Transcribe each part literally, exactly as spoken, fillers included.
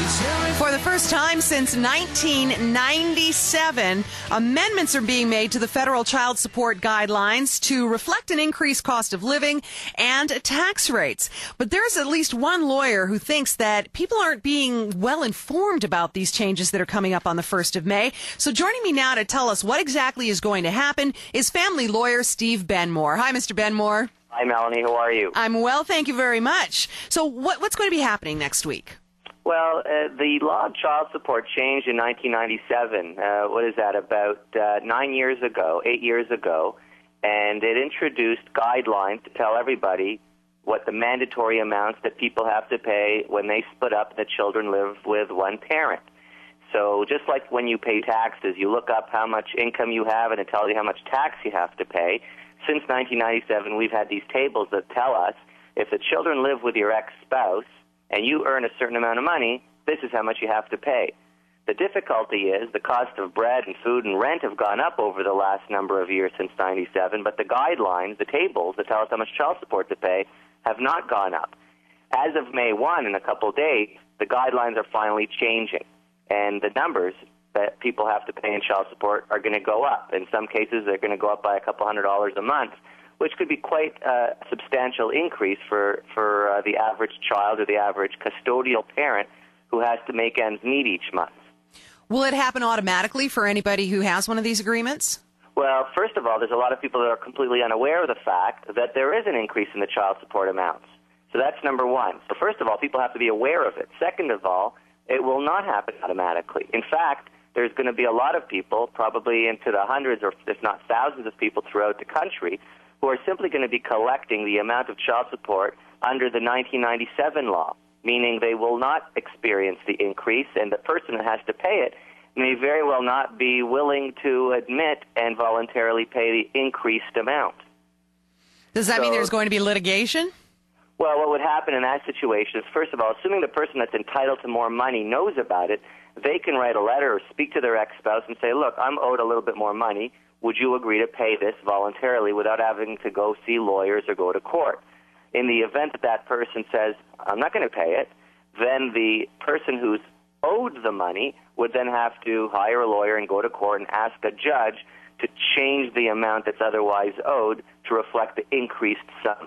For the first time since nineteen ninety-seven, amendments are being made to the federal child support guidelines to reflect an increased cost of living and tax rates. But there's at least one lawyer who thinks that people aren't being well informed about these changes that are coming up on the first of May. So joining me now to tell us what exactly is going to happen is family lawyer Steve Benmore. Hi, Mister Benmore. Hi, Melanie. How are you? I'm well, thank you very much. So what, what's going to be happening next week? Well, uh, the law of child support changed in nineteen ninety-seven. Uh, what is that, about uh, nine years ago, eight years ago, and it introduced guidelines to tell everybody what the mandatory amounts that people have to pay when they split up and the children live with one parent. So just like when you pay taxes, you look up how much income you have and it tells you how much tax you have to pay. Since nineteen ninety-seven, we've had these tables that tell us if the children live with your ex-spouse and you earn a certain amount of money, this is how much you have to pay. The difficulty is the cost of bread and food and rent have gone up over the last number of years since ninety-seven, but the guidelines, the tables that tell us how much child support to pay, have not gone up. As of May first, in a couple of days, the guidelines are finally changing, and the numbers that people have to pay in child support are going to go up. In some cases, they're going to go up by a couple hundred dollars a month, which could be quite a substantial increase for, for uh, the average child or the average custodial parent who has to make ends meet each month. Will it happen automatically for anybody who has one of these agreements? Well, first of all, there's a lot of people that are completely unaware of the fact that there is an increase in the child support amounts. So that's number one. So first of all, people have to be aware of it. Second of all, it will not happen automatically. In fact, there's going to be a lot of people, probably into the hundreds or if not thousands of people throughout the country, who are simply going to be collecting the amount of child support under the nineteen ninety-seven law, meaning they will not experience the increase, and the person that has to pay it may very well not be willing to admit and voluntarily pay the increased amount. Does that so, mean there's going to be litigation? Well, what would happen in that situation is, first of all, assuming the person that's entitled to more money knows about it, they can write a letter or speak to their ex-spouse and say, look, I'm owed a little bit more money. Would you agree to pay this voluntarily without having to go see lawyers or go to court? In the event that that person says, I'm not going to pay it, then the person who's owed the money would then have to hire a lawyer and go to court and ask a judge to change the amount that's otherwise owed to reflect the increased sum.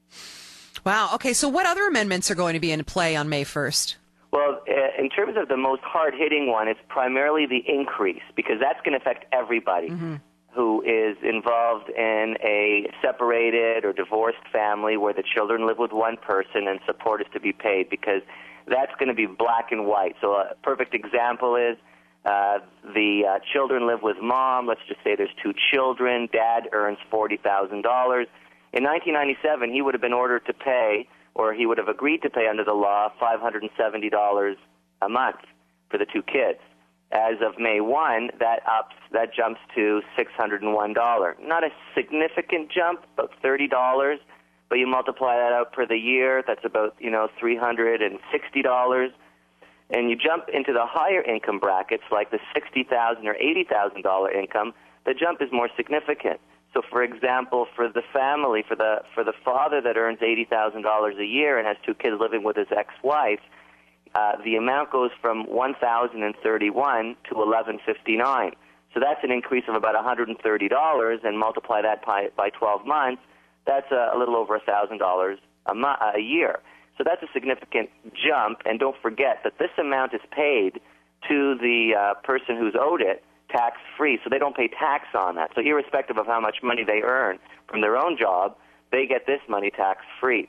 Wow. Okay, so what other amendments are going to be in play on May first? Well, in terms of the most hard-hitting one, it's primarily the increase, because that's going to affect everybody mm-hmm. who is involved in a separated or divorced family where the children live with one person and support is to be paid, because that's going to be black and white. So a perfect example is uh, the uh, children live with mom. Let's just say there's two children. Dad earns forty thousand dollars. In nineteen ninety-seven, he would have been ordered to pay, or he would have agreed to pay under the law, five hundred seventy dollars a month for the two kids. As of May first, that ups, that jumps to six hundred one dollars. Not a significant jump, about thirty dollars, but you multiply that out for the year, that's about, you know, three hundred sixty dollars. And you jump into the higher income brackets, like the sixty thousand dollars or eighty thousand dollars income, the jump is more significant. So, for example, for the family, for the for the father that earns eighty thousand dollars a year and has two kids living with his ex-wife, uh, the amount goes from one thousand thirty-one dollars to eleven fifty-nine. So that's an increase of about one hundred thirty dollars, and multiply that by, by twelve months, that's a, a little over one thousand dollars a, mo- a year. So that's a significant jump, and don't forget that this amount is paid to the uh, person who's owed it tax-free, so they don't pay tax on that. So irrespective of how much money they earn from their own job, they get this money tax-free.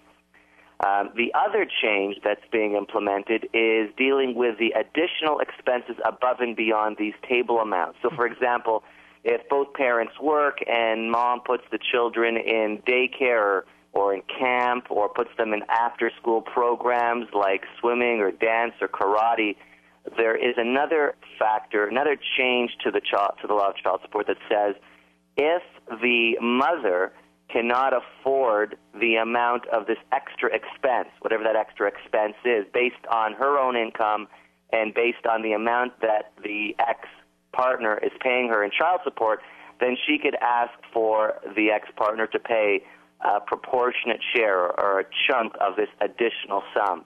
Um, the other change that's being implemented is dealing with the additional expenses above and beyond these table amounts. So, for example, if both parents work and mom puts the children in daycare or, or in camp or puts them in after-school programs like swimming or dance or karate, there is another factor, another change to the child, to the law of child support that says if the mother cannot afford the amount of this extra expense, whatever that extra expense is, based on her own income and based on the amount that the ex-partner is paying her in child support, then she could ask for the ex-partner to pay a proportionate share or a chunk of this additional sum.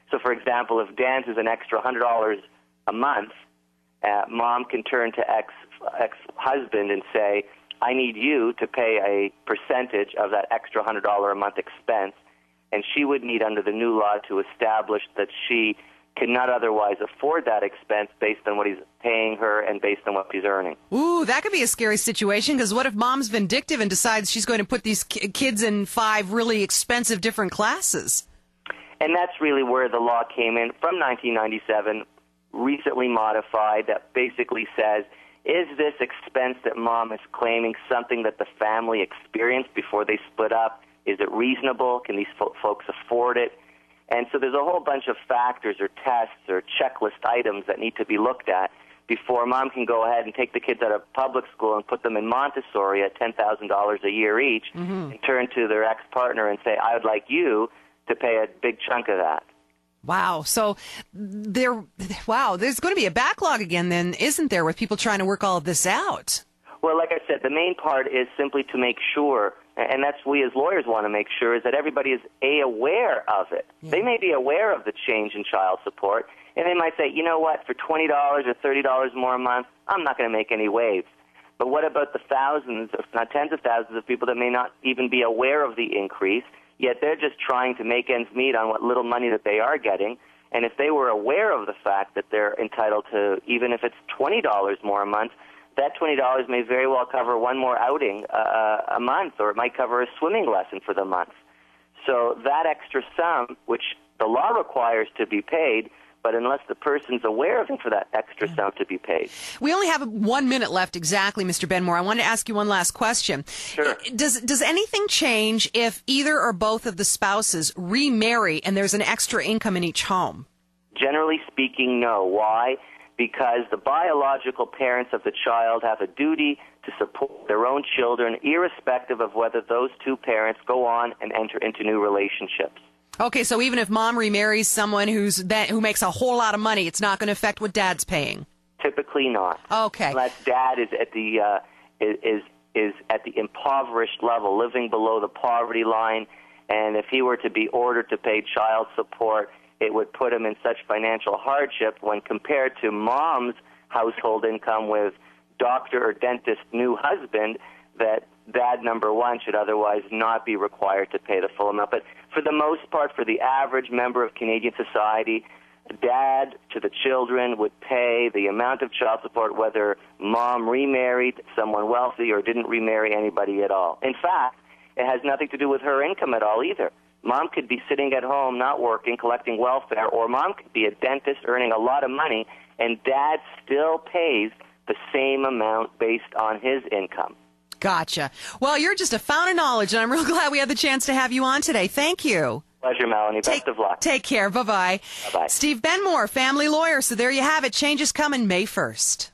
So, for example, if Dan's is an extra one hundred dollars a month, uh, mom can turn to ex, ex-husband and say, I need you to pay a percentage of that extra one hundred dollars a month expense, and she would need under the new law to establish that she cannot otherwise afford that expense based on what he's paying her and based on what she's earning. Ooh, that could be a scary situation, because what if mom's vindictive and decides she's going to put these ki- kids in five really expensive different classes? And that's really where the law came in from nineteen ninety-seven, recently modified, that basically says, is this expense that mom is claiming something that the family experienced before they split up? Is it reasonable? Can these fo- folks afford it? And so there's a whole bunch of factors or tests or checklist items that need to be looked at before mom can go ahead and take the kids out of public school and put them in Montessori at ten thousand dollars a year each, mm-hmm. and turn to their ex-partner and say, I would like you to pay a big chunk of that. Wow. So there, wow, there's going to be a backlog again then, isn't there, with people trying to work all of this out? Well, like I said, the main part is simply to make sure, and that's we as lawyers want to make sure, is that everybody is A, aware of it. Yeah. They may be aware of the change in child support, and they might say, you know what, for twenty dollars or thirty dollars more a month, I'm not going to make any waves. But what about the thousands, if not tens of thousands of people that may not even be aware of the increase, yet they're just trying to make ends meet on what little money that they are getting? And if they were aware of the fact that they're entitled to, even if it's twenty dollars more a month, that twenty dollars may very well cover one more outing uh, a month, or it might cover a swimming lesson for the month. So that extra sum, which the law requires to be paid, but unless the person's aware of it, for that extra sum to be paid. We only have one minute left exactly, Mister Benmore. I wanted to ask you one last question. Sure. Does, does anything change if either or both of the spouses remarry and there's an extra income in each home? Generally speaking, no. Why? Because the biological parents of the child have a duty to support their own children, irrespective of whether those two parents go on and enter into new relationships. Okay, so even if mom remarries someone who's that, who makes a whole lot of money, it's not going to affect what dad's paying? Typically not. Okay. Unless dad is at the uh, is is at the impoverished level, living below the poverty line, and if he were to be ordered to pay child support, it would put him in such financial hardship when compared to mom's household income with doctor or dentist new husband, that dad, number one, should otherwise not be required to pay the full amount. But for the most part, for the average member of Canadian society, dad to the children would pay the amount of child support whether mom remarried someone wealthy or didn't remarry anybody at all. In fact, it has nothing to do with her income at all either. Mom could be sitting at home, not working, collecting welfare, or mom could be a dentist earning a lot of money, and dad still pays the same amount based on his income. Gotcha. Well, you're just a fountain of knowledge, and I'm real glad we had the chance to have you on today. Thank you. Pleasure, Melanie. Take, Best of luck. Take care. Bye-bye. Bye-bye. Steve Benmore, family lawyer. So there you have it. Changes coming May first.